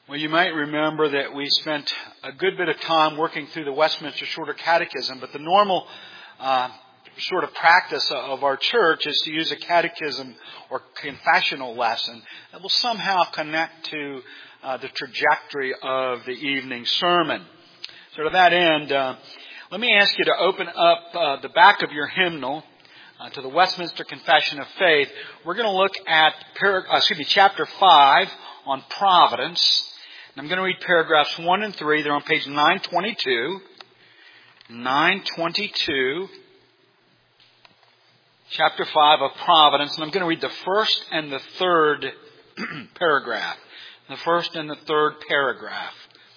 Well, you might remember that we spent a good bit of time working through the Westminster Shorter Catechism, but the normal sort of practice of our church is to use a catechism or confessional lesson that will somehow connect to the trajectory of the evening sermon. So to that end, let me ask you to open up the back of your hymnal to the Westminster Confession of Faith. We're going to look at chapter 5 on providence. I'm going to read paragraphs 1 and 3. They're on page 922. 922. Chapter 5 of Providence. And I'm going to read the first and the third paragraph. The first and the third paragraph.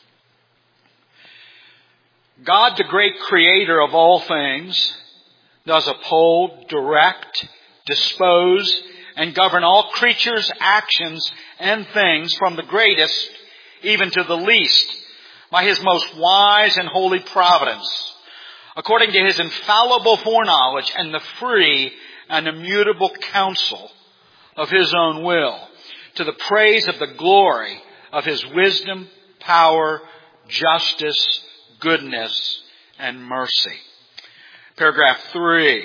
God, the great creator of all things, does uphold, direct, dispose, and govern all creatures' actions and things from the greatest even to the least, by His most wise and holy providence, according to His infallible foreknowledge and the free and immutable counsel of His own will, to the praise of the glory of His wisdom, power, justice, goodness, and mercy. Paragraph 3.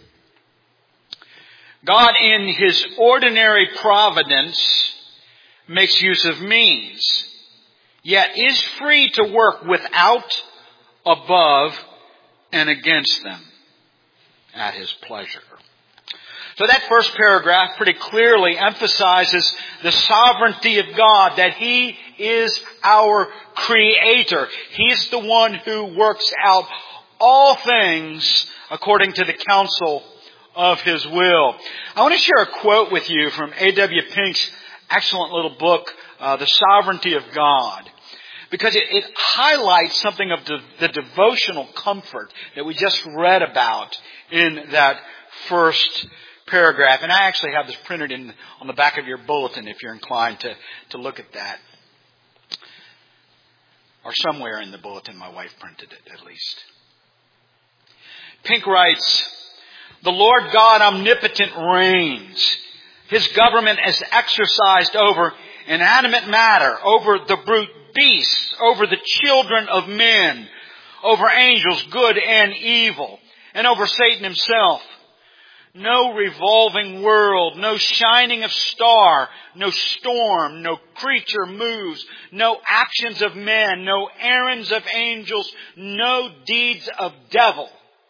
God in His ordinary providence makes use of means, yet is free to work without, above, and against them at His pleasure. So that first paragraph pretty clearly emphasizes the sovereignty of God, that He is our Creator. He's the one who works out all things according to the counsel of His will. I want to share a quote with you from A.W. Pink's excellent little book, The Sovereignty of God, because it highlights something of the devotional comfort that we just read about in that first paragraph. And I actually have this printed on the back of your bulletin if you're inclined to look at that. Or somewhere in the bulletin, my wife printed it at least. Pink writes, "The Lord God omnipotent reigns. His government is exercised over inanimate matter, over the brute beasts, over the children of men, over angels good and evil, and over Satan himself. No revolving world, no shining of star, no storm, no creature moves, no actions of men, no errands of angels, no deeds of devil.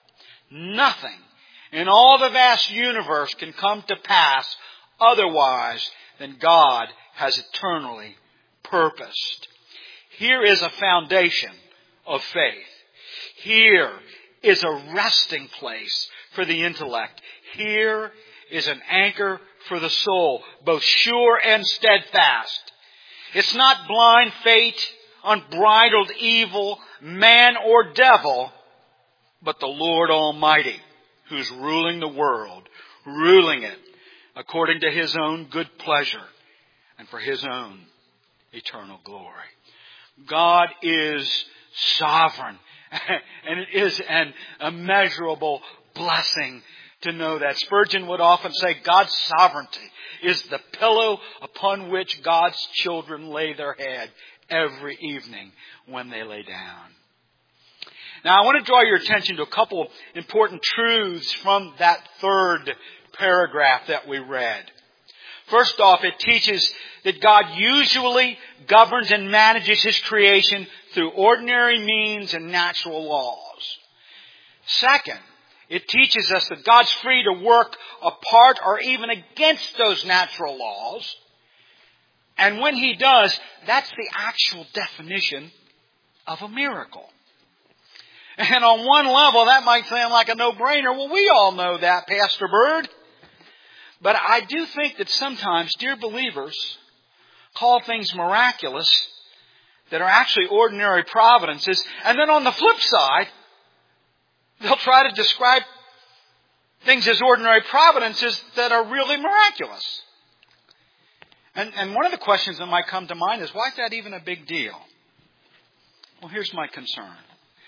Nothing in all the vast universe can come to pass otherwise than God has eternally purposed." Here is a foundation of faith. Here is a resting place for the intellect. Here is an anchor for the soul, both sure and steadfast. It's not blind fate, unbridled evil, man or devil, but the Lord Almighty, who's ruling the world, ruling it according to His own good pleasure and for His own eternal glory. God is sovereign, and it is an immeasurable blessing to know that. Spurgeon would often say God's sovereignty is the pillow upon which God's children lay their head every evening when they lay down. Now, I want to draw your attention to a couple of important truths from that third paragraph that we read. First off, it teaches that God usually governs and manages His creation through ordinary means and natural laws. Second, it teaches us that God's free to work apart or even against those natural laws. And when He does, that's the actual definition of a miracle. And on one level, that might sound like a no-brainer. Well, we all know that, Pastor Bird. But I do think that sometimes, dear believers, call things miraculous that are actually ordinary providences. And then on the flip side, they'll try to describe things as ordinary providences that are really miraculous. And one of the questions that might come to mind is, why is that even a big deal? Well, here's my concern.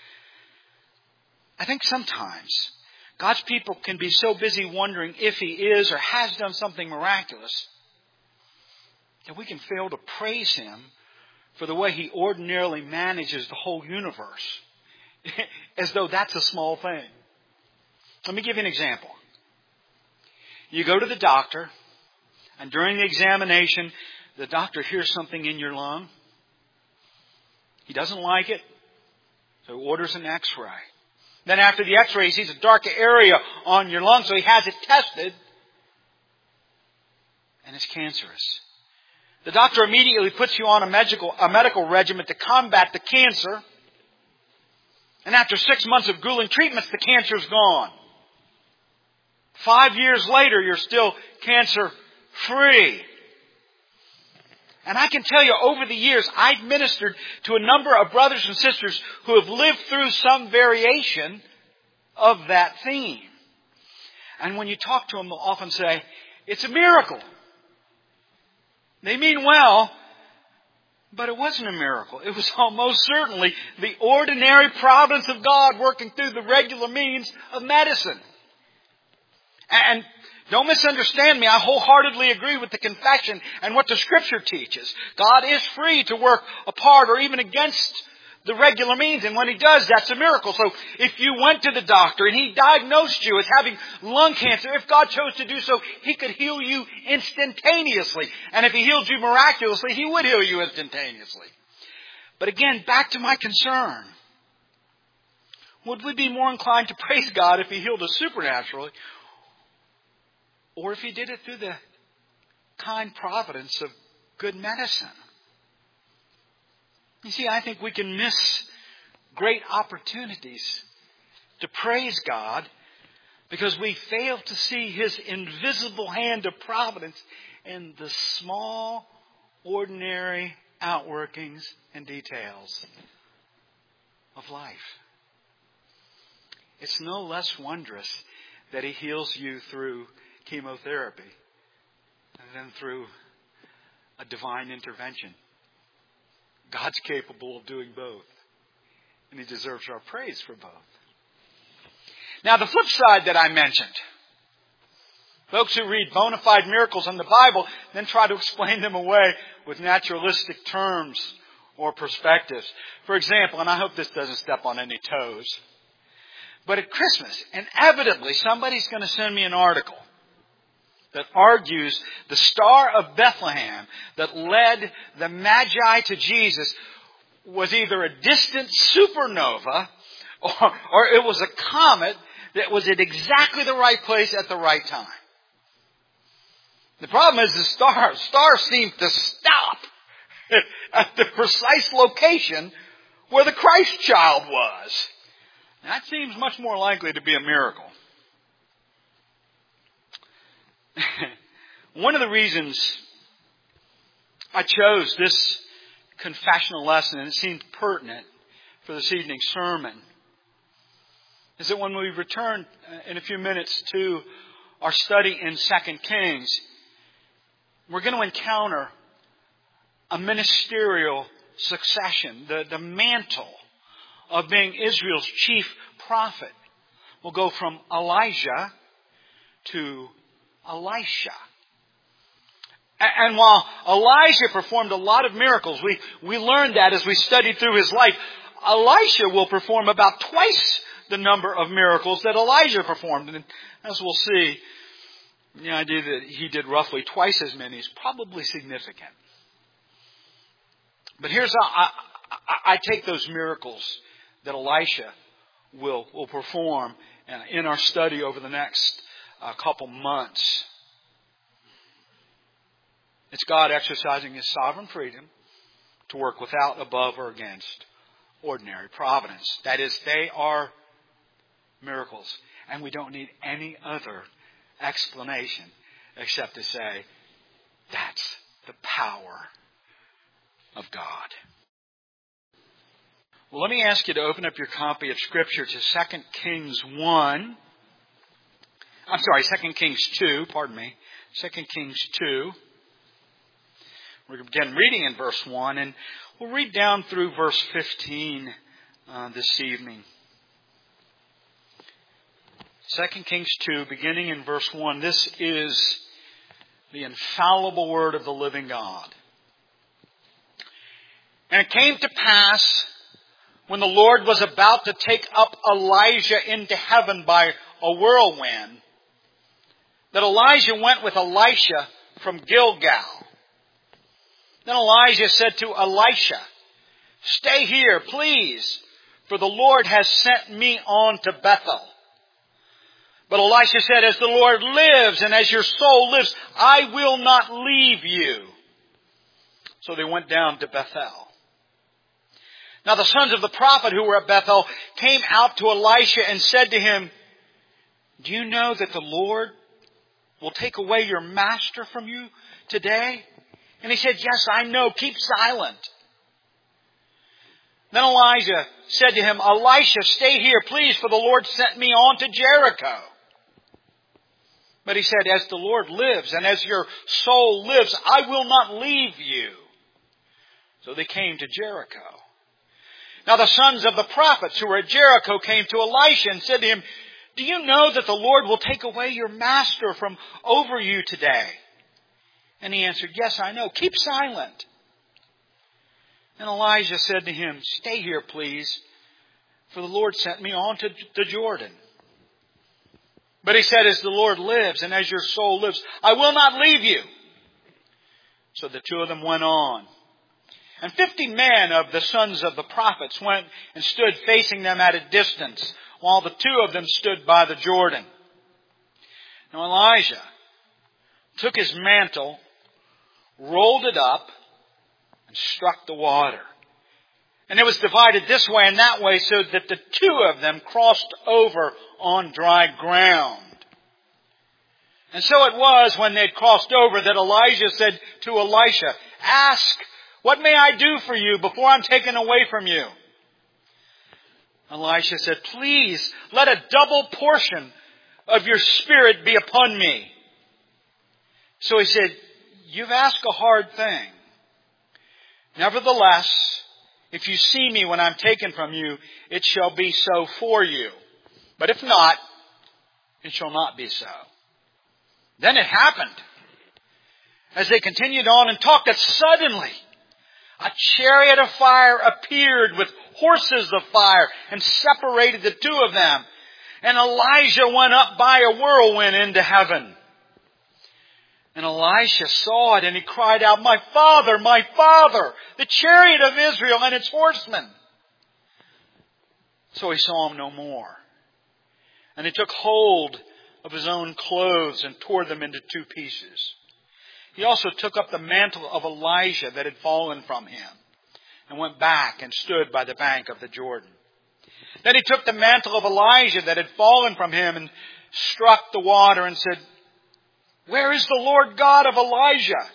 I think sometimes God's people can be so busy wondering if He is or has done something miraculous that we can fail to praise Him for the way He ordinarily manages the whole universe, as though that's a small thing. Let me give you an example. You go to the doctor, and during the examination, the doctor hears something in your lung. He doesn't like it, so he orders an X-ray. Then after the X-ray, he sees a dark area on your lung, so he has it tested, and it's cancerous. The doctor immediately puts you on a medical regimen to combat the cancer, and after 6 months of grueling treatments, the cancer's gone. 5 years later, you're still cancer-free. And I can tell you, over the years, I've ministered to a number of brothers and sisters who have lived through some variation of that theme. And when you talk to them, they'll often say, it's a miracle. They mean well, but it wasn't a miracle. It was almost certainly the ordinary providence of God working through the regular means of medicine. And don't misunderstand me. I wholeheartedly agree with the confession and what the Scripture teaches. God is free to work apart or even against the regular means. And when He does, that's a miracle. So if you went to the doctor and he diagnosed you as having lung cancer, if God chose to do so, He could heal you instantaneously. And if He healed you miraculously, He would heal you instantaneously. But again, back to my concern. Would we be more inclined to praise God if He healed us supernaturally, or if He did it through the kind providence of good medicine? You see, I think we can miss great opportunities to praise God because we fail to see His invisible hand of providence in the small, ordinary outworkings and details of life. It's no less wondrous that He heals you through chemotherapy than through a divine intervention. God's capable of doing both, and He deserves our praise for both. Now, the flip side that I mentioned, folks who read bona fide miracles in the Bible then try to explain them away with naturalistic terms or perspectives. For example, and I hope this doesn't step on any toes, but at Christmas, inevitably somebody's going to send me an article that argues the Star of Bethlehem that led the Magi to Jesus was either a distant supernova or it was a comet that was at exactly the right place at the right time. The problem is the star seemed to stop at the precise location where the Christ child was. That seems much more likely to be a miracle. One of the reasons I chose this confessional lesson, and it seemed pertinent for this evening's sermon, is that when we return in a few minutes to our study in 2 Kings, we're going to encounter a ministerial succession. The mantle of being Israel's chief prophet will go from Elijah to Elisha. And while Elijah performed a lot of miracles, we learned that as we studied through his life, Elisha will perform about twice the number of miracles that Elijah performed. And as we'll see, the idea that he did roughly twice as many is probably significant. But here's how I take those miracles that Elisha will perform in our study over the next couple months. It's God exercising His sovereign freedom to work without, above, or against ordinary providence. That is, they are miracles. And we don't need any other explanation except to say, that's the power of God. Well, let me ask you to open up your copy of Scripture to 2 Kings 2, 2 Kings 2. We're going to begin reading in verse 1, and we'll read down through verse 15 this evening. 2 Kings 2, beginning in verse 1. This is the infallible word of the living God. And it came to pass, when the Lord was about to take up Elijah into heaven by a whirlwind, that Elijah went with Elisha from Gilgal. Then Elijah said to Elisha, "Stay here, please, for the Lord has sent me on to Bethel." But Elisha said, "As the Lord lives and as your soul lives, I will not leave you." So they went down to Bethel. Now the sons of the prophet who were at Bethel came out to Elisha and said to him, "Do you know that the Lord will take away your master from you today?" And he said, "Yes, I know. Keep silent." Then Elijah said to him, "Elisha, stay here, please, for the Lord sent me on to Jericho." But he said, "As the Lord lives and as your soul lives, I will not leave you." So they came to Jericho. Now the sons of the prophets who were at Jericho came to Elisha and said to him, "Do you know that the Lord will take away your master from over you today?" And he answered, "Yes, I know. Keep silent." And Elijah said to him, "Stay here, please, for the Lord sent me on to the Jordan." But he said, "As the Lord lives and as your soul lives, I will not leave you." So the two of them went on. And 50 men of the sons of the prophets went and stood facing them at a distance, while the two of them stood by the Jordan. Now Elijah took his mantle, rolled it up, and struck the water. And it was divided this way and that way, so that the two of them crossed over on dry ground. And so it was, when they had crossed over, that Elijah said to Elisha, "Ask, what may I do for you before I'm taken away from you?" Elisha said, "Please, let a double portion of your spirit be upon me." So he said, "You've asked a hard thing. Nevertheless, if you see me when I'm taken from you, it shall be so for you. But if not, it shall not be so." Then it happened, as they continued on and talked, that suddenly a chariot of fire appeared with horses of fire and separated the two of them. And Elijah went up by a whirlwind into heaven. And Elisha saw it, and he cried out, my father, the chariot of Israel and its horsemen." So he saw him no more. And he took hold of his own clothes and tore them into two pieces. He also took up the mantle of Elijah that had fallen from him and went back and stood by the bank of the Jordan. Then he took the mantle of Elijah that had fallen from him and struck the water and said, "Where is the Lord God of Elijah?"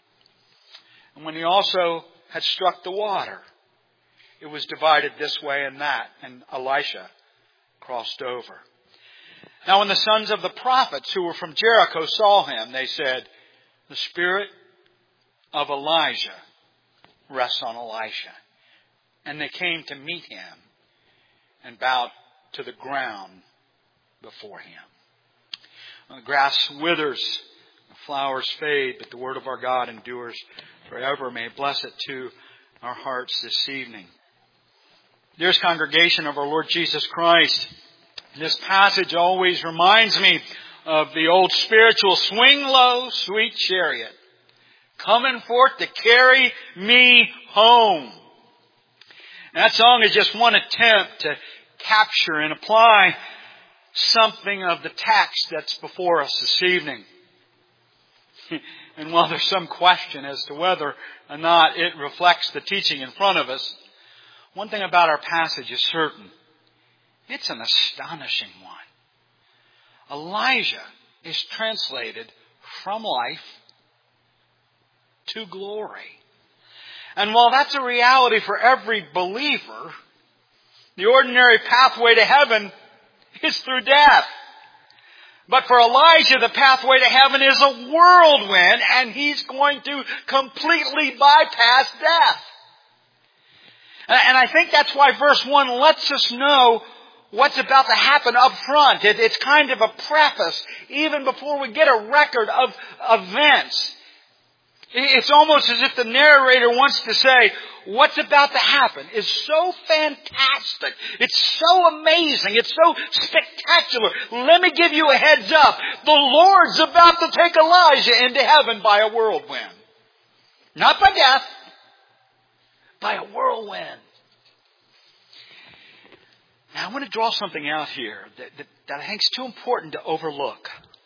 And when he also had struck the water, it was divided this way and that, and Elisha crossed over. Now when the sons of the prophets who were from Jericho saw him, they said, "The spirit of Elijah rests on Elisha." And they came to meet him and bowed to the ground before him. The grass withers, the flowers fade, but the word of our God endures forever. May it bless it to our hearts this evening. Dearest congregation of our Lord Jesus Christ, this passage always reminds me of the old spiritual "Swing low, sweet chariot, coming forth to carry me home." And that song is just one attempt to capture and apply something of the text that's before us this evening. And while there's some question as to whether or not it reflects the teaching in front of us, one thing about our passage is certain. It's an astonishing one. Elijah is translated from life to glory. And while that's a reality for every believer, the ordinary pathway to heaven is through death. But for Elijah, the pathway to heaven is a whirlwind, and he's going to completely bypass death. And I think that's why verse 1 lets us know what's about to happen up front. It's kind of a preface, even before we get a record of events. It's almost as if the narrator wants to say, what's about to happen is so fantastic. It's so amazing. It's so spectacular. Let me give you a heads up. The Lord's about to take Elijah into heaven by a whirlwind. Not by death, by a whirlwind. Now I want to draw something out here that I think is too important to overlook.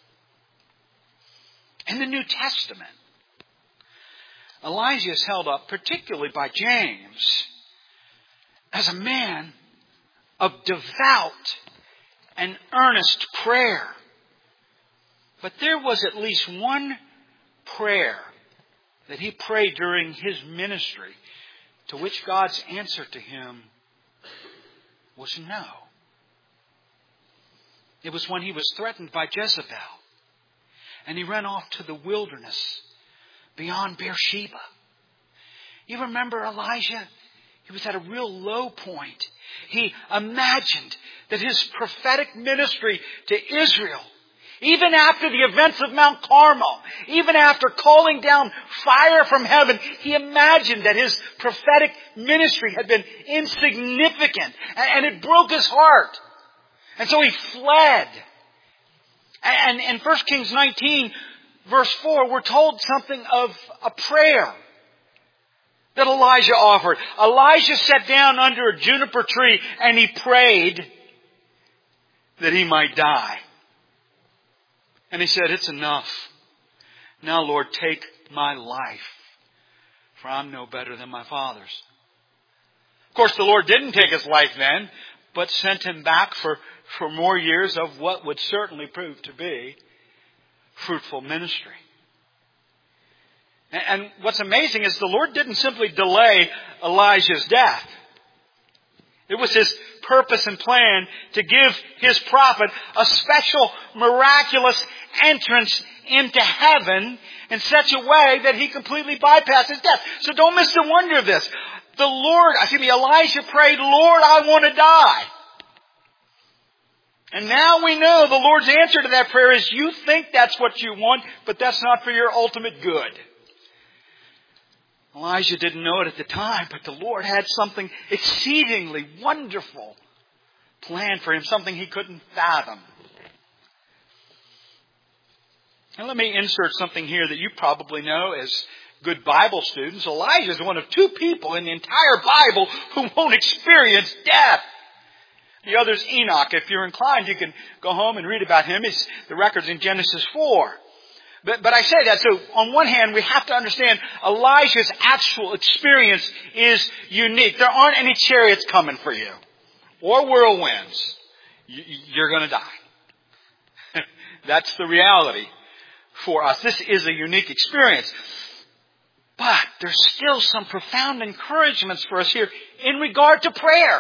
In the New Testament, Elijah is held up, particularly by James, as a man of devout and earnest prayer. But there was at least one prayer that he prayed during his ministry to which God's answer to him was no. It was when he was threatened by Jezebel, and he ran off to the wilderness beyond Beersheba. You remember Elijah? He was at a real low point. He imagined that his prophetic ministry to Israel, even after the events of Mount Carmel, even after calling down fire from heaven, he imagined that his prophetic ministry had been insignificant, and it broke his heart. And so he fled. And in 1 Kings 19, verse 4, we're told something of a prayer that Elijah offered. Elijah sat down under a juniper tree and he prayed that he might die. And he said, it's enough. Now, Lord, take my life, for I'm no better than my father's. Of course, the Lord didn't take his life then, but sent him back for more years of what would certainly prove to be fruitful ministry. And what's amazing is the Lord didn't simply delay Elijah's death. It was his purpose and plan to give his prophet a special miraculous entrance into heaven in such a way that he completely bypasses death. So don't miss the wonder of this. Elijah prayed, Lord, I want to die. And now we know the Lord's answer to that prayer is, you think that's what you want, but that's not for your ultimate good. Elijah didn't know it at the time, but the Lord had something exceedingly wonderful planned for him, something he couldn't fathom. And let me insert something here that you probably know as good Bible students. Elijah is one of two people in the entire Bible who won't experience death. The other's Enoch. If you're inclined, you can go home and read about him. The record's in Genesis 4. But I say that, so on one hand, we have to understand Elijah's actual experience is unique. There aren't any chariots coming for you, or whirlwinds. You're going to die. That's the reality for us. This is a unique experience. But there's still some profound encouragements for us here in regard to prayer.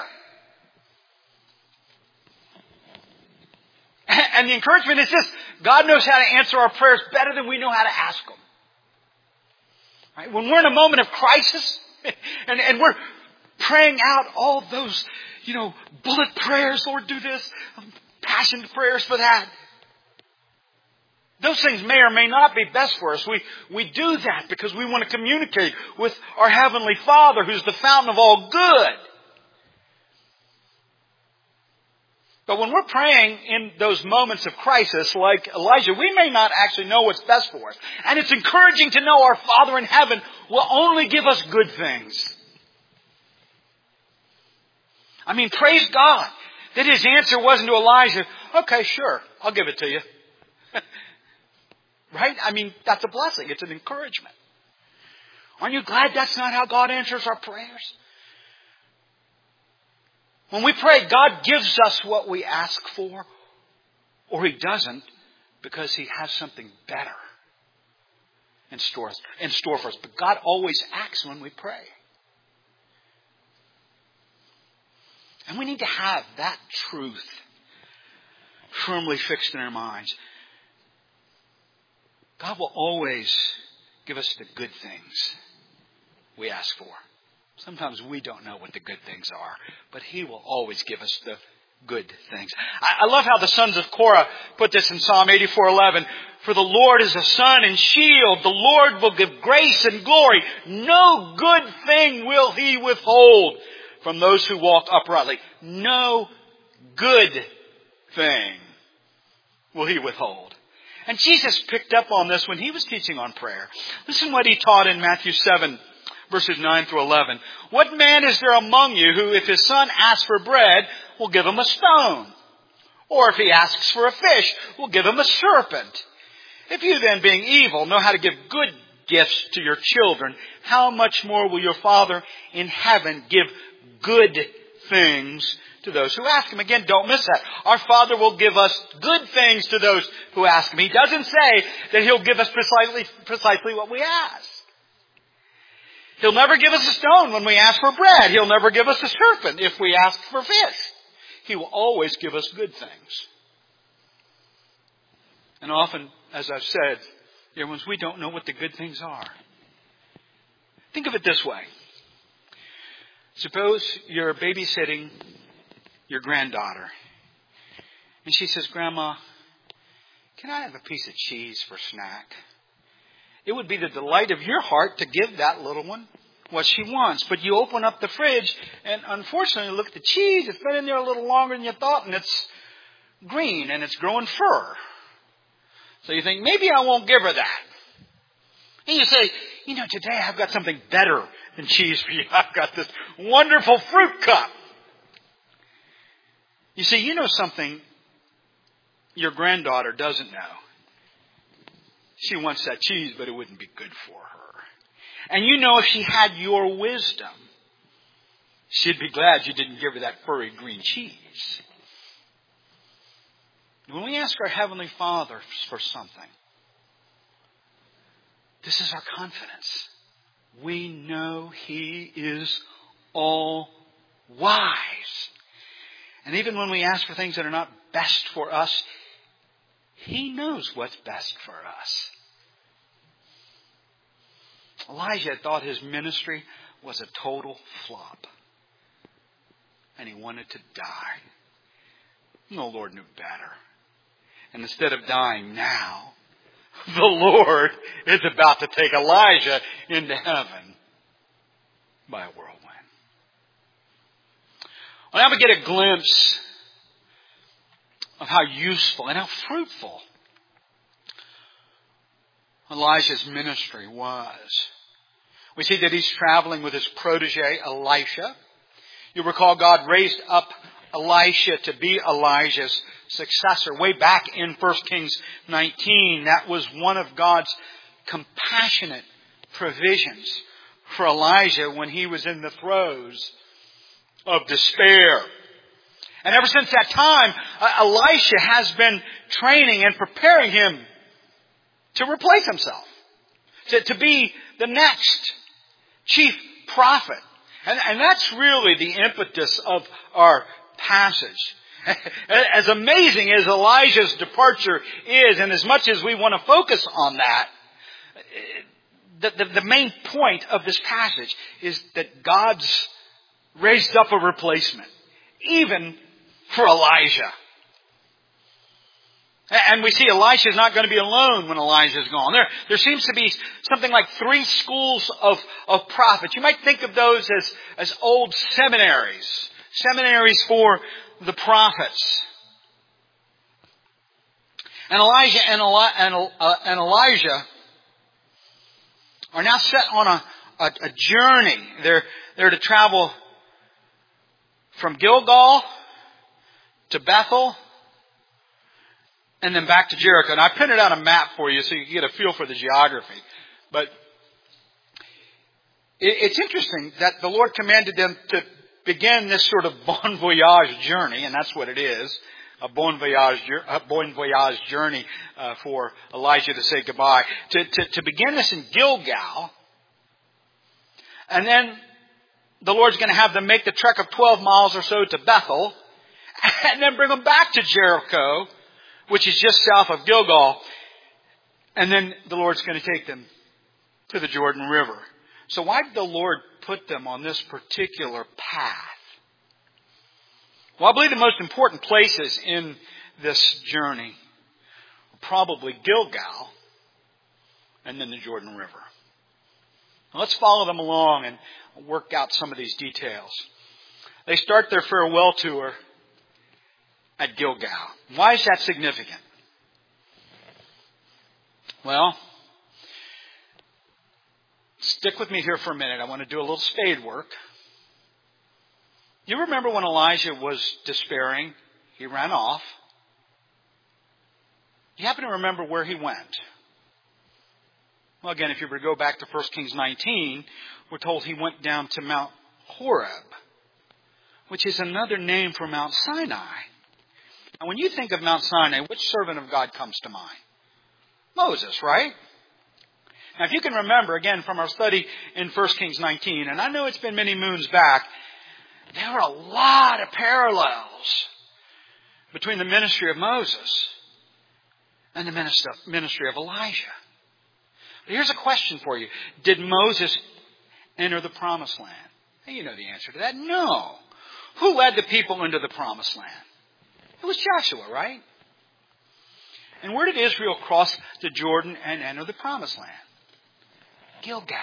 And the encouragement is this: God knows how to answer our prayers better than we know how to ask them. Right? When we're in a moment of crisis and we're praying out all those, bullet prayers, Lord, do this, passion prayers for that. Those things may or may not be best for us. We do that because we want to communicate with our Heavenly Father, who's the fountain of all good. But when we're praying in those moments of crisis, like Elijah, we may not actually know what's best for us. And it's encouraging to know our Father in heaven will only give us good things. Praise God that his answer wasn't to Elijah, okay, sure, I'll give it to you. Right? That's a blessing. It's an encouragement. Aren't you glad that's not how God answers our prayers? When we pray, God gives us what we ask for, or he doesn't, because he has something better in store for us. But God always acts when we pray. And we need to have that truth firmly fixed in our minds. God will always give us the good things we ask for. Sometimes we don't know what the good things are, but he will always give us the good things. I love how the sons of Korah put this in Psalm 84:11. For the Lord is a sun and shield. The Lord will give grace and glory. No good thing will He withhold from those who walk uprightly. No good thing will He withhold. And Jesus picked up on this when He was teaching on prayer. Listen what He taught in Matthew 7, verses 9 through 11. What man is there among you who, if his son asks for bread, will give him a stone? Or if he asks for a fish, will give him a serpent? If you then, being evil, know how to give good gifts to your children, how much more will your Father in heaven give good things to those who ask Him? Again, don't miss that. Our Father will give us good things to those who ask Him. He doesn't say that He'll give us precisely what we ask. He'll never give us a stone when we ask for bread. He'll never give us a serpent if we ask for fish. He will always give us good things. And often, as I've said, dear ones, we don't know what the good things are. Think of it this way. Suppose you're babysitting your granddaughter. And she says, Grandma, can I have a piece of cheese for snack? It would be the delight of your heart to give that little one what she wants. But you open up the fridge and unfortunately look at the cheese. It's been in there a little longer than you thought and it's green and it's growing fur. So you think, maybe I won't give her that. And you say, today I've got something better than cheese for you. I've got this wonderful fruit cup. You see, something your granddaughter doesn't know. She wants that cheese, but it wouldn't be good for her. And if she had your wisdom, she'd be glad you didn't give her that furry green cheese. When we ask our Heavenly Father for something, this is our confidence. We know He is all wise. And even when we ask for things that are not best for us, He knows what's best for us. Elijah thought his ministry was a total flop. And he wanted to die. And the Lord knew better. And instead of dying now, the Lord is about to take Elijah into heaven by a whirlwind. Well, now we get a glimpse of how useful and how fruitful Elijah's ministry was. We see that he's traveling with his protege, Elisha. You'll recall God raised up Elisha to be Elijah's successor. Way back in 1 Kings 19, that was one of God's compassionate provisions for Elijah when he was in the throes of despair. And ever since that time, Elisha has been training and preparing him to replace himself, to be the next chief prophet. And that's really the impetus of our passage. As amazing as Elijah's departure is, and as much as we want to focus on that, the main point of this passage is that God's raised up a replacement, even for Elijah. And we see Elisha's not going to be alone when Elijah's gone. There seems to be something like 3 schools of prophets. You might think of those as old seminaries for the prophets. And Elijah and Elijah are now set on a journey. They're to travel from Gilgal to Bethel and then back to Jericho. And I printed out a map for you so you can get a feel for the geography. But it's interesting that the Lord commanded them to begin this sort of bon voyage journey, and that's what it is, a bon voyage journey for Elijah to say goodbye. To begin this in Gilgal, and then the Lord's going to have them make the trek of 12 miles or so to Bethel, and then bring them back to Jericho, which is just south of Gilgal, and then the Lord's going to take them to the Jordan River. So why did the Lord put them on this particular path? Well, I believe the most important places in this journey are probably Gilgal and then the Jordan River. Now, let's follow them along and work out some of these details. They start their farewell tour at Gilgal. Why is that significant? Well, stick with me here for a minute. I want to do a little spade work. You remember when Elijah was despairing? He ran off. Do you happen to remember where he went? Well, again, if you were to go back to 1 Kings 19, we're told he went down to Mount Horeb, which is another name for Mount Sinai. Now, when you think of Mount Sinai, which servant of God comes to mind? Moses, right? Now, if you can remember, again, from our study in 1 Kings 19, and I know it's been many moons back, there are a lot of parallels between the ministry of Moses and the ministry of Elijah. But here's a question for you. Did Moses enter the promised land? Hey, you know the answer to that. No. Who led the people into the promised land? It was Joshua, right? And where did Israel cross the Jordan and enter the promised land? Gilgal.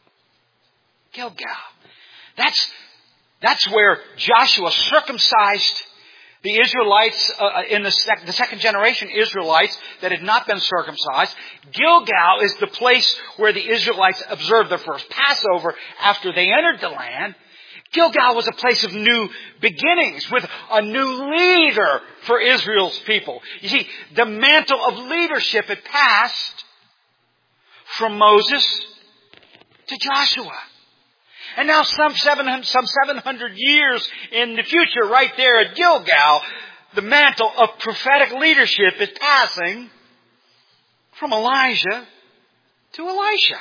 That's where Joshua circumcised the Israelites, in the second generation Israelites that had not been circumcised. Gilgal is the place where the Israelites observed their first Passover after they entered the land. Gilgal was a place of new beginnings with a new leader for Israel's people. You see, the mantle of leadership had passed from Moses to Joshua. And now some 700 years in the future, right there at Gilgal, the mantle of prophetic leadership is passing from Elijah to Elisha.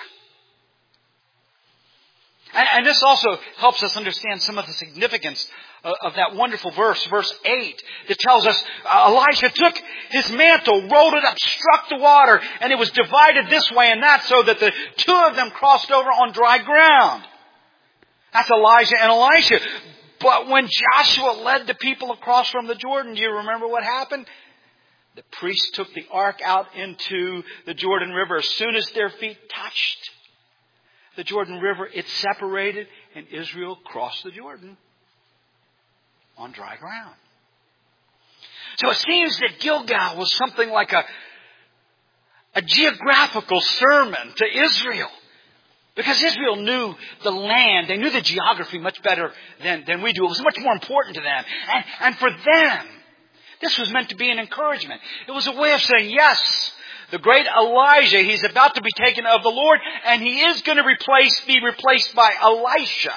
And this also helps us understand some of the significance of that wonderful verse 8, that tells us Elisha took his mantle, rolled it up, struck the water, and it was divided this way and that so that the two of them crossed over on dry ground. That's Elijah and Elisha. But when Joshua led the people across from the Jordan, do you remember what happened? The priests took the ark out into the Jordan River. As soon as their feet touched the Jordan River, it separated and Israel crossed the Jordan on dry ground. So it seems that Gilgal was something like a geographical sermon to Israel. Because Israel knew the land, they knew the geography much better than we do. It was much more important to them. And for them, this was meant to be an encouragement. It was a way of saying, yes, the great Elijah, he's about to be taken of the Lord, and he is going to be replaced by Elisha.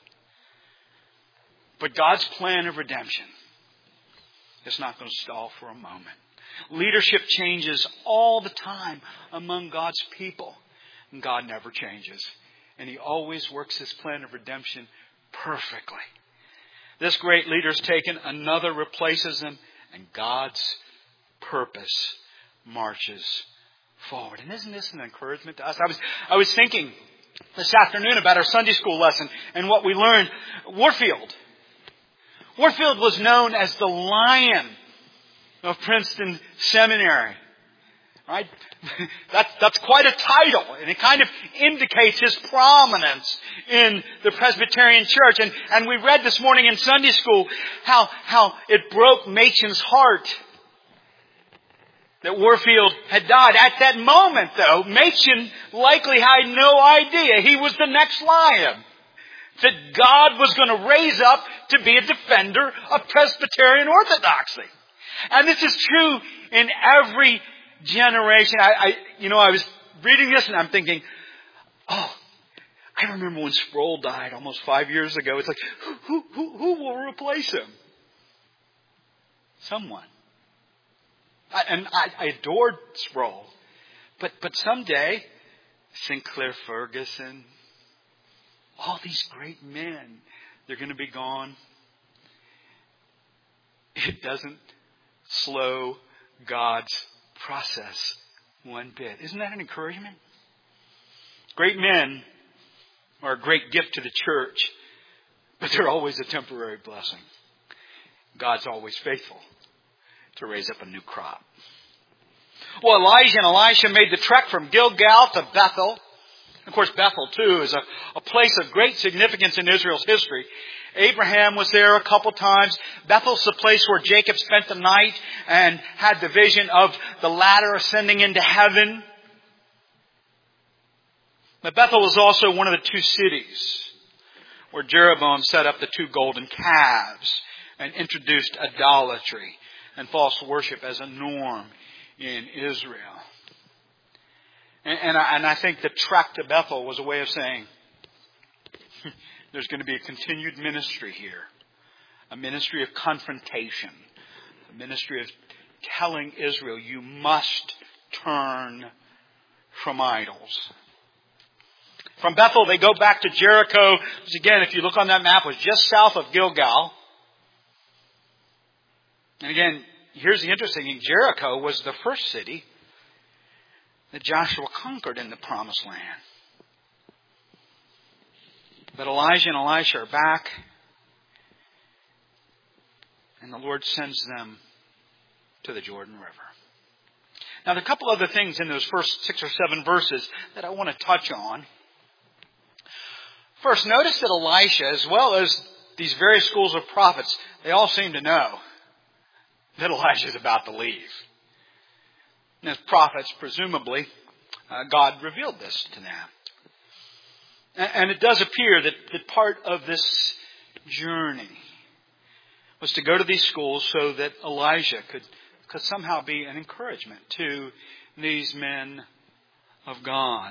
But God's plan of redemption is not going to stall for a moment. Leadership changes all the time among God's people. And God never changes. And He always works His plan of redemption perfectly. This great leader's taken, another replaces him, and God's purpose marches forward. And isn't this an encouragement to us? I was thinking this afternoon about our Sunday school lesson and what we learned. Warfield was known as the Lion of Princeton Seminary. Right? That's quite a title, and it kind of indicates his prominence in the Presbyterian Church. And we read this morning in Sunday school how it broke Machen's heart that Warfield had died. At that moment, though, Machen likely had no idea he was the next lion that God was going to raise up to be a defender of Presbyterian orthodoxy. And this is true in every generation. I was reading this and I'm thinking, I remember when Sproul died almost 5 years ago. It's like, who will replace him? Someone. I adored Sproul. But someday, Sinclair Ferguson, all these great men, they're going to be gone. It doesn't slow God's process one bit. Isn't that an encouragement? Great men are a great gift to the church, but they're always a temporary blessing. God's always faithful to raise up a new crop. Well, Elijah and Elisha made the trek from Gilgal to Bethel. Of course, Bethel, too, is a place of great significance in Israel's history. Abraham was there a couple times. Bethel's the place where Jacob spent the night and had the vision of the ladder ascending into heaven. But Bethel was also one of the two cities where Jeroboam set up the two golden calves and introduced idolatry and false worship as a norm in Israel. And I think the trek to Bethel was a way of saying, there's going to be a continued ministry here. A ministry of confrontation. A ministry of telling Israel, you must turn from idols. From Bethel, they go back to Jericho, which again, if you look on that map, was just south of Gilgal. And again, here's the interesting thing. Jericho was the first city that Joshua conquered in the Promised Land. But Elijah and Elisha are back, and the Lord sends them to the Jordan River. Now, there are a couple other things in those first 6 or 7 verses that I want to touch on. First, notice that Elisha, as well as these various schools of prophets, they all seem to know that Elijah is about to leave. And as prophets, presumably, God revealed this to them. And it does appear that part of this journey was to go to these schools so that Elijah could somehow be an encouragement to these men of God.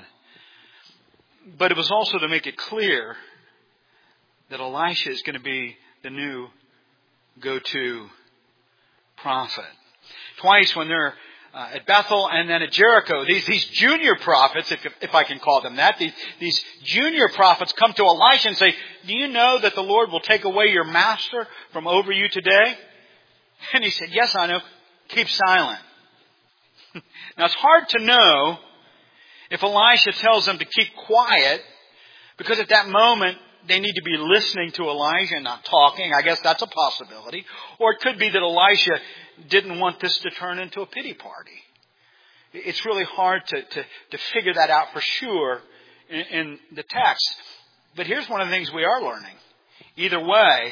But it was also to make it clear that Elisha is going to be the new go-to prophet. Twice when they're at Bethel and then at Jericho, these junior prophets, if I can call them that, these junior prophets come to Elisha and say, do you know that the Lord will take away your master from over you today? And he said, yes, I know. Keep silent. Now, it's hard to know if Elisha tells them to keep quiet, because at that moment they need to be listening to Elijah and not talking. I guess that's a possibility. Or it could be that Elisha didn't want this to turn into a pity party. It's really hard to figure that out for sure in the text. But here's one of the things we are learning. Either way,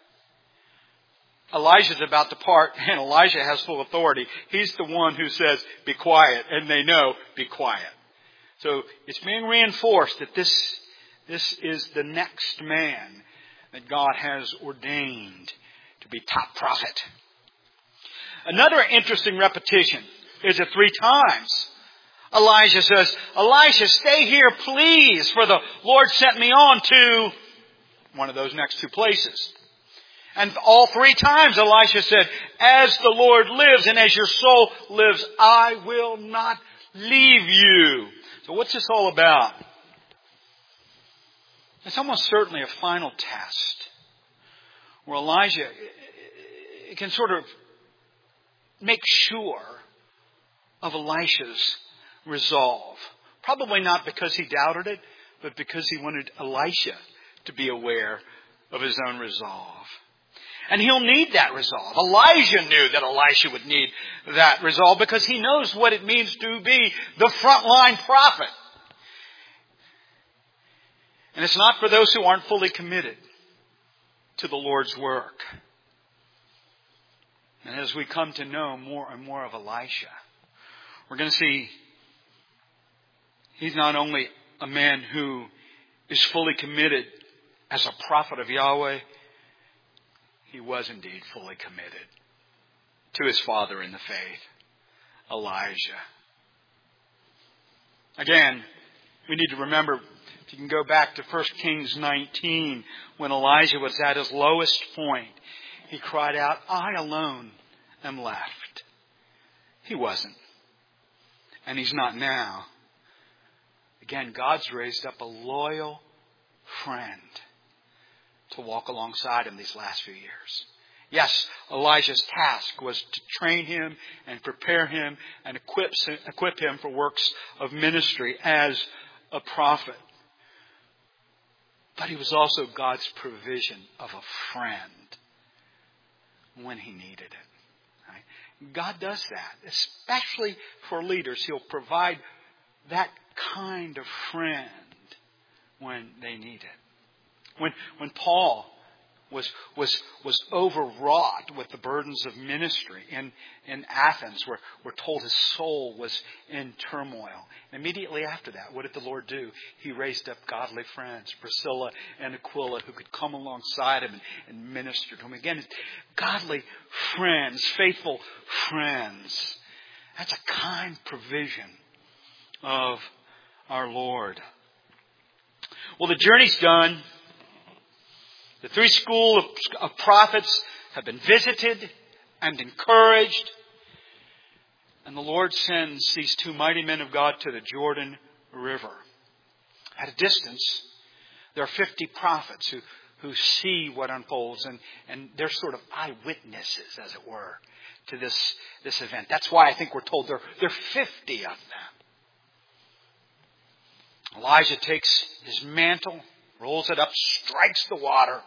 Elijah's about to part, and Elijah has full authority. He's the one who says, be quiet, and they know, be quiet. So it's being reinforced that this is the next man that God has ordained to be top prophet. Another interesting repetition is that 3 times Elijah says, Elisha, stay here, please, for the Lord sent me on to one of those next 2 places. And all 3 times Elisha said, as the Lord lives and as your soul lives, I will not leave you. So what's this all about? It's almost certainly a final test where Elijah can sort of make sure of Elisha's resolve. Probably not because he doubted it, but because he wanted Elisha to be aware of his own resolve. And he'll need that resolve. Elijah knew that Elisha would need that resolve because he knows what it means to be the frontline prophet. And it's not for those who aren't fully committed to the Lord's work. And as we come to know more and more of Elisha, we're going to see he's not only a man who is fully committed as a prophet of Yahweh, he was indeed fully committed to his father in the faith, Elijah. Again, we need to remember, if you can go back to 1 Kings 19, when Elijah was at his lowest point, he cried out, I alone am left. He wasn't. And he's not now. Again, God's raised up a loyal friend to walk alongside him these last few years. Yes, Elijah's task was to train him and prepare him and equip him for works of ministry as a prophet. But he was also God's provision of a friend when he needed it. Right? God does that, especially for leaders. He'll provide that kind of friend when they need it. When Paul was overwrought with the burdens of ministry in Athens, where we're told his soul was in turmoil. Immediately after that, what did the Lord do? He raised up godly friends, Priscilla and Aquila, who could come alongside him and minister to him. Again, godly friends, faithful friends. That's a kind provision of our Lord. Well, the journey's done. The three schools of prophets have been visited and encouraged. And the Lord sends these two mighty men of God to the Jordan River. At a distance, there are 50 prophets who see what unfolds. And they're sort of eyewitnesses, as it were, to this event. That's why I think we're told there are 50 of them. Elijah takes his mantle, rolls it up, strikes the water.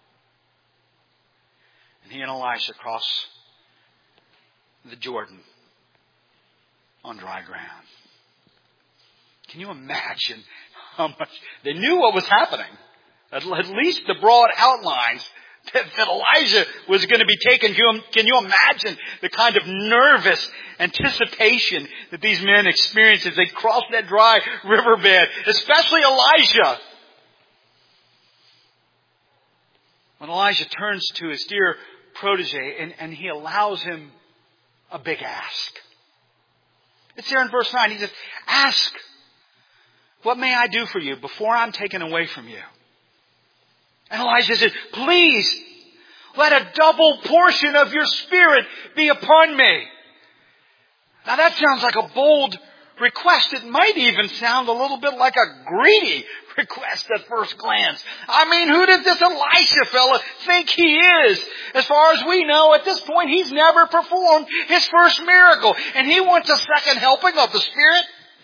And he and Elisha cross the Jordan on dry ground. Can you imagine how much they knew what was happening? At least the broad outlines that Elijah was going to be taken. Can you imagine the kind of nervous anticipation that these men experienced as they crossed that dry riverbed, especially Elijah? When Elijah turns to his dear protege and he allows him a big ask. It's there in verse 9. He says, "Ask, what may I do for you before I'm taken away from you?" And Elijah says, "Please, let a double portion of your spirit be upon me." Now that sounds like a bold request. It might even sound a little bit like a greedy request at first glance. I mean, who does this Elisha fella think he is? As far as we know, at this point, he's never performed his first miracle. And he wants a second helping of the Spirit?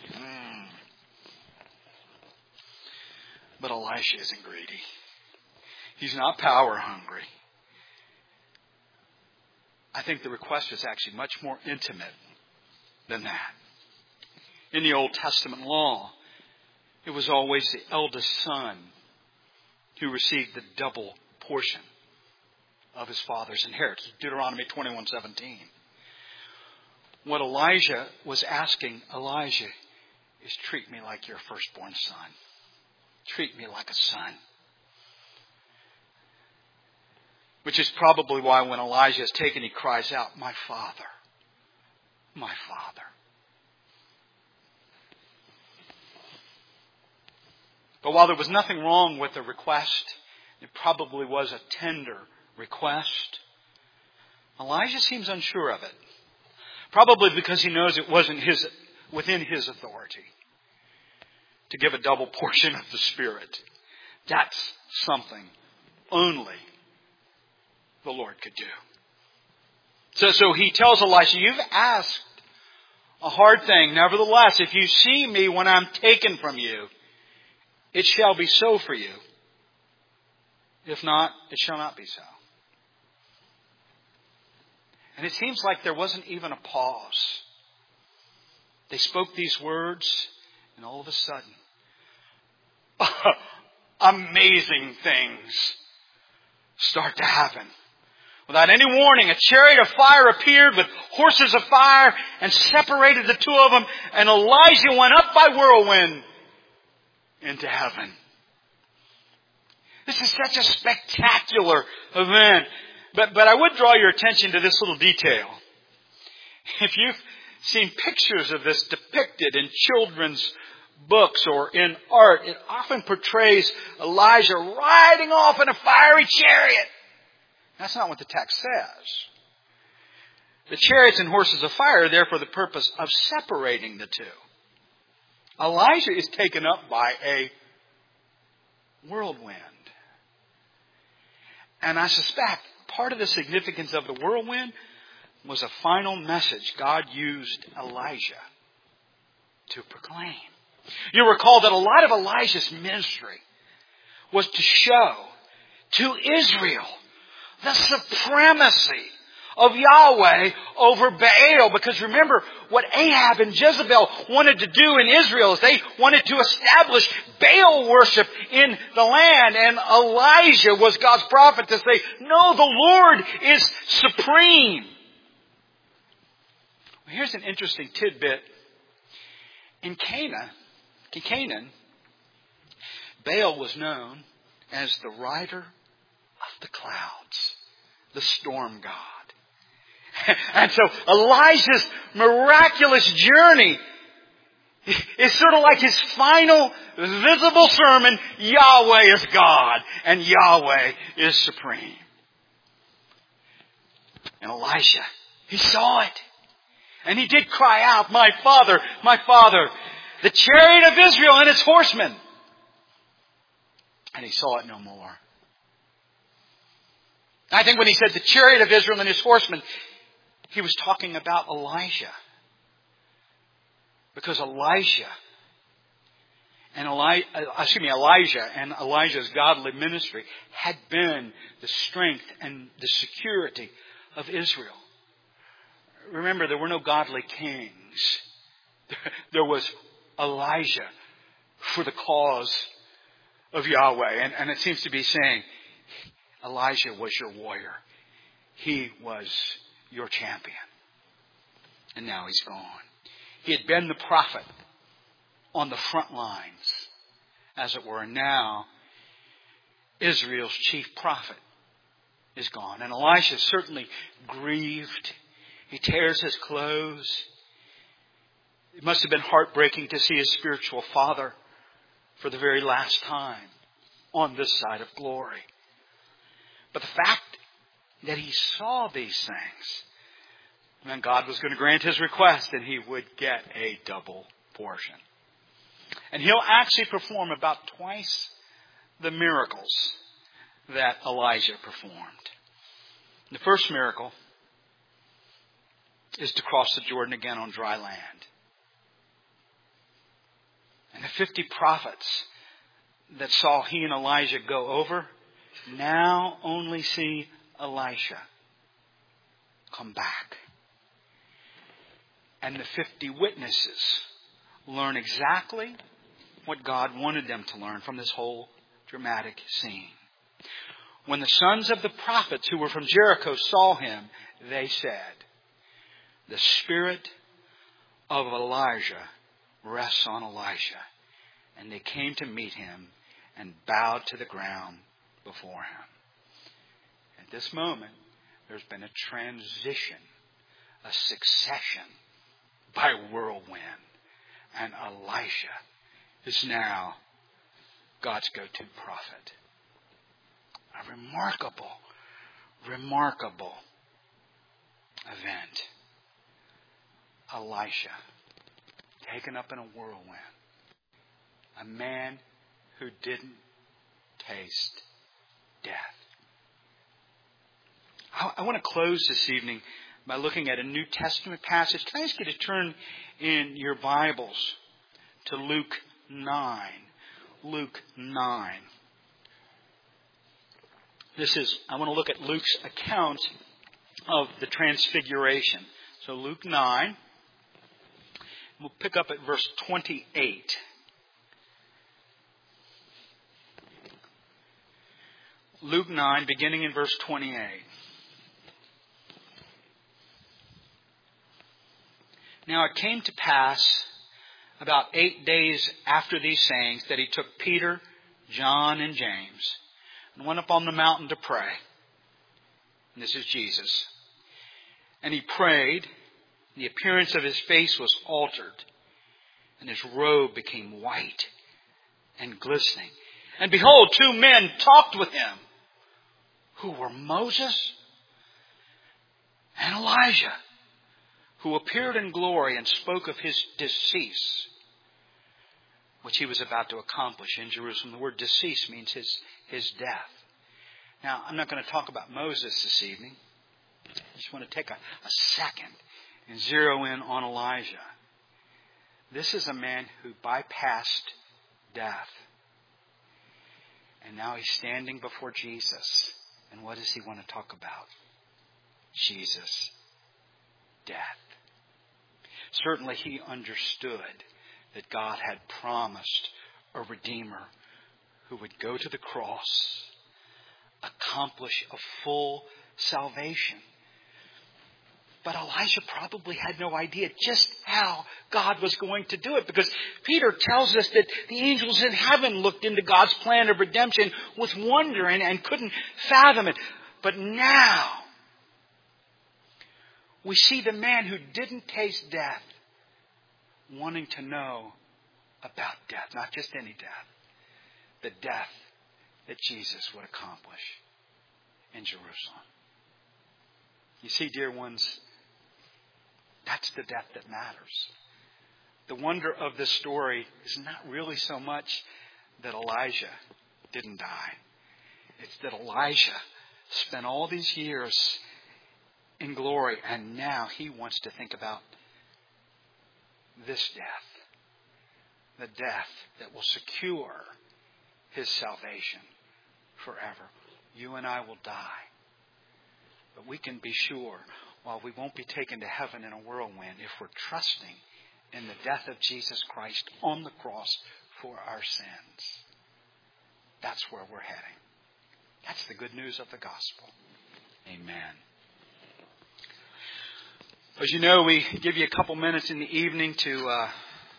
But Elisha isn't greedy. He's not power hungry. I think the request is actually much more intimate than that. In the Old Testament law, it was always the eldest son who received the double portion of his father's inheritance. Deuteronomy 21:17. What Elijah was asking Elijah is, treat me like your firstborn son. Treat me like a son. Which is probably why when Elijah is taken, he cries out, "My father, my father." But while there was nothing wrong with the request, it probably was a tender request, Elijah seems unsure of it. Probably because he knows it wasn't within his authority to give a double portion of the Spirit. That's something only the Lord could do. So he tells Elisha, "You've asked a hard thing. Nevertheless, if you see me when I'm taken from you, it shall be so for you. If not, it shall not be so." And it seems like there wasn't even a pause. They spoke these words, and all of a sudden, amazing things start to happen. Without any warning, a chariot of fire appeared with horses of fire and separated the two of them, and Elijah went up by whirlwind into heaven. This is such a spectacular event. But I would draw your attention to this little detail. If you've seen pictures of this depicted in children's books or in art, it often portrays Elijah riding off in a fiery chariot. That's not what the text says. The chariots and horses of fire are there for the purpose of separating the two. Elijah is taken up by a whirlwind. And I suspect part of the significance of the whirlwind was a final message God used Elijah to proclaim. You recall that a lot of Elijah's ministry was to show to Israel the supremacy of Yahweh over Baal. Because remember, what Ahab and Jezebel wanted to do in Israel is they wanted to establish Baal worship in the land. And Elijah was God's prophet to say, no, the Lord is supreme. Well, here's an interesting tidbit. In Canaan, Baal was known as the rider of the clouds, the storm god. And so Elijah's miraculous journey is sort of like his final visible sermon. Yahweh is God and Yahweh is supreme. And Elisha, he saw it. And he did cry out, my Father, the chariot of Israel and its horsemen. And he saw it no more. I think when he said the chariot of Israel and his horsemen, he was talking about Elijah. Because Elijah and Elijah's godly ministry had been the strength and the security of Israel. Remember, there were no godly kings. There was Elijah for the cause of Yahweh. And it seems to be saying, Elijah was your warrior. He was your champion. And now he's gone. He had been the prophet on the front lines, as it were. And now Israel's chief prophet is gone. And Elisha is certainly grieved. He tears his clothes. It must have been heartbreaking to see his spiritual father for the very last time on this side of glory. But the fact that he saw these things meant God was going to grant his request and he would get a double portion. And he'll actually perform about twice the miracles that Elijah performed. The first miracle is to cross the Jordan again on dry land. And the 50 prophets that saw he and Elijah go over now only see Elisha come back. And the 50 witnesses learn exactly what God wanted them to learn from this whole dramatic scene. When the sons of the prophets who were from Jericho saw him, they said, the spirit of Elijah rests on Elisha. And they came to meet him and bowed to the ground before him. At this moment, there's been a transition, a succession by whirlwind. And Elisha is now God's go-to prophet. A remarkable event. Elisha, taken up in a whirlwind. A man who didn't taste death. I want to close this evening by looking at a New Testament passage. Can I ask you to turn in your Bibles to Luke 9? Luke 9. I want to look at Luke's account of the Transfiguration. So Luke 9. We'll pick up at verse 28. Luke 9, beginning in verse 28. Now it came to pass about 8 days after these sayings that he took Peter, John, and James and went up on the mountain to pray. And this is Jesus. And he prayed. The appearance of his face was altered, and his robe became white and glistening. And behold, 2 men talked with him, who were Moses and Elijah, who appeared in glory and spoke of his decease, which he was about to accomplish in Jerusalem. The word decease means his death. Now, I'm not going to talk about Moses this evening. I just want to take a second and zero in on Elijah. This is a man who bypassed death. And now he's standing before Jesus. And what does he want to talk about? Jesus' death. Certainly he understood that God had promised a Redeemer who would go to the cross, accomplish a full salvation. But Elijah probably had no idea just how God was going to do it, because Peter tells us that the angels in heaven looked into God's plan of redemption with wonder and couldn't fathom it. But now we see the man who didn't taste death wanting to know about death, not just any death, the death that Jesus would accomplish in Jerusalem. You see, dear ones, that's the death that matters. The wonder of this story is not really so much that Elijah didn't die. It's that Elijah spent all these years in glory, and now he wants to think about this death, the death that will secure his salvation forever. You and I will die, but we can be sure, while we won't be taken to heaven in a whirlwind, if we're trusting in the death of Jesus Christ on the cross for our sins, that's where we're heading. That's the good news of the gospel. Amen. As you know, we give you a couple minutes in the evening to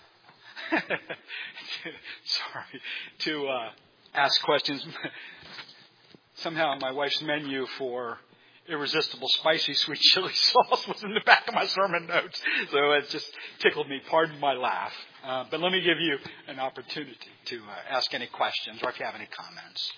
ask questions. Somehow my wife's menu for irresistible spicy sweet chili sauce was in the back of my sermon notes, so it just tickled me. Pardon my laugh. But let me give you an opportunity to ask any questions, or if you have any comments.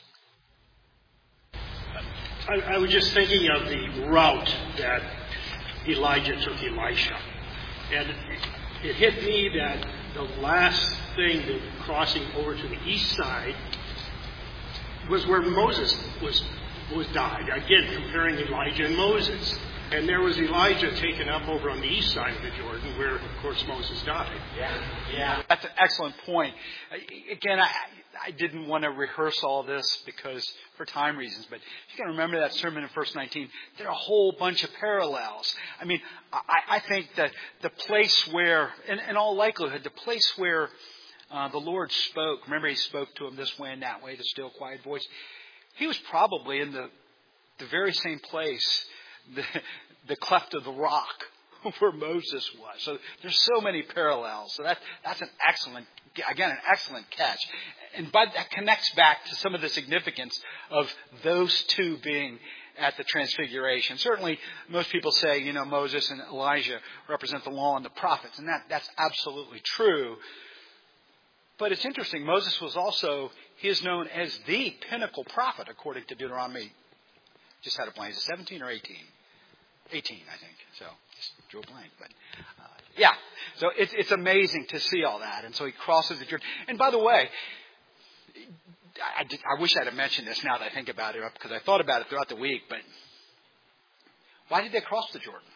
I was just thinking of the route that Elijah took Elisha. And it hit me that the last thing, the crossing over to the east side, was where Moses was died. Again, comparing Elijah and Moses. And there was Elijah taken up over on the east side of the Jordan, where, of course, Moses died. Yeah. That's an excellent point. Again, I didn't want to rehearse all this because for time reasons, but you can remember that sermon in verse 19. There are a whole bunch of parallels. I mean, I think that the place where, in all likelihood, the place where the Lord spoke, remember he spoke to him this way and that way, the still quiet voice, he was probably in the very same place, the cleft of the rock where Moses was. So there's so many parallels. So that's an excellent catch. And but that connects back to some of the significance of those two being at the Transfiguration. Certainly, most people say, Moses and Elijah represent the law and the prophets, and that's absolutely true. But it's interesting, Moses was also, he is known as the pinnacle prophet, according to Deuteronomy. Just had a blank. Is it 17 or 18? 18, I think. So just drew a blank. But yeah, so it's amazing to see all that. And so he crosses the Jordan. And by the way, I wish I'd have mentioned this now that I think about it, because I thought about it throughout the week. But why did they cross the Jordan?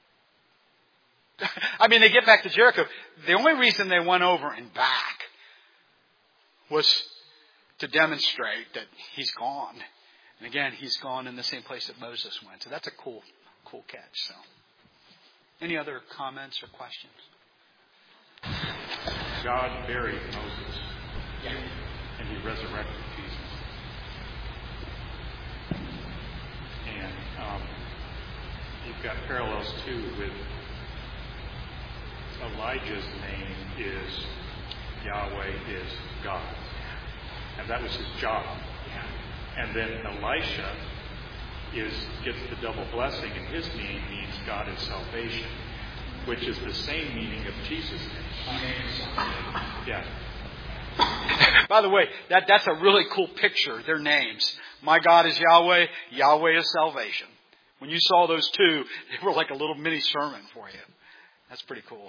I mean, they get back to Jericho. The only reason they went over and back was to demonstrate that he's gone. And again, he's gone in the same place that Moses went. So that's a cool catch. So, any other comments or questions? God buried Moses, and he resurrected Jesus. And you've got parallels too with Elijah's name is Yahweh is God, and that was his job. And then Elisha gets the double blessing, and his name means God is salvation, which is the same meaning of Jesus' name. Yeah. By the way, that's a really cool picture, their names. My God is Yahweh, Yahweh is salvation. When you saw those two, they were like a little mini sermon for you. That's pretty cool,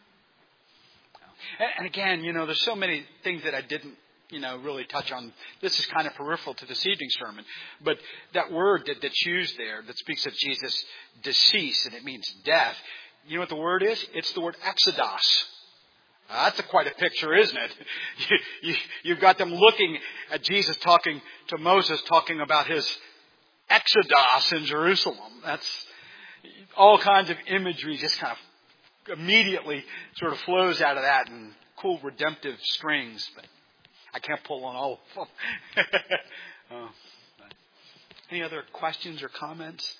yeah. And again, there's so many things that I didn't really touch on. This is kind of peripheral to this evening's sermon. But that word that's used there that speaks of Jesus' decease, and it means death. You know what the word is? It's the word exodus. That's quite a picture, isn't it? You've got them looking at Jesus talking to Moses, talking about his exodus in Jerusalem. all kinds of imagery just kind of immediately sort of flows out of that, and cool redemptive strings, but I can't pull on all of them. Any other questions or comments?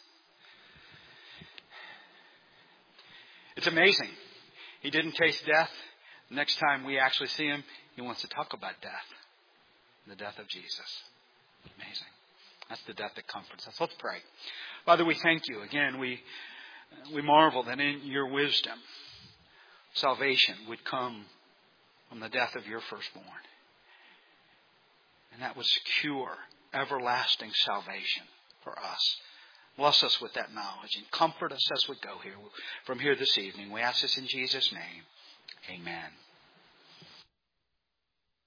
It's amazing. He didn't taste death. Next time we actually see him, he wants to talk about death. The death of Jesus. Amazing. That's the death that comforts us. Let's pray. Father, we thank you. Again, we marvel that in your wisdom, salvation would come from the death of your firstborn. And that would secure everlasting salvation for us. Bless us with that knowledge and comfort us as we go here from here this evening. We ask this in Jesus' name. Amen.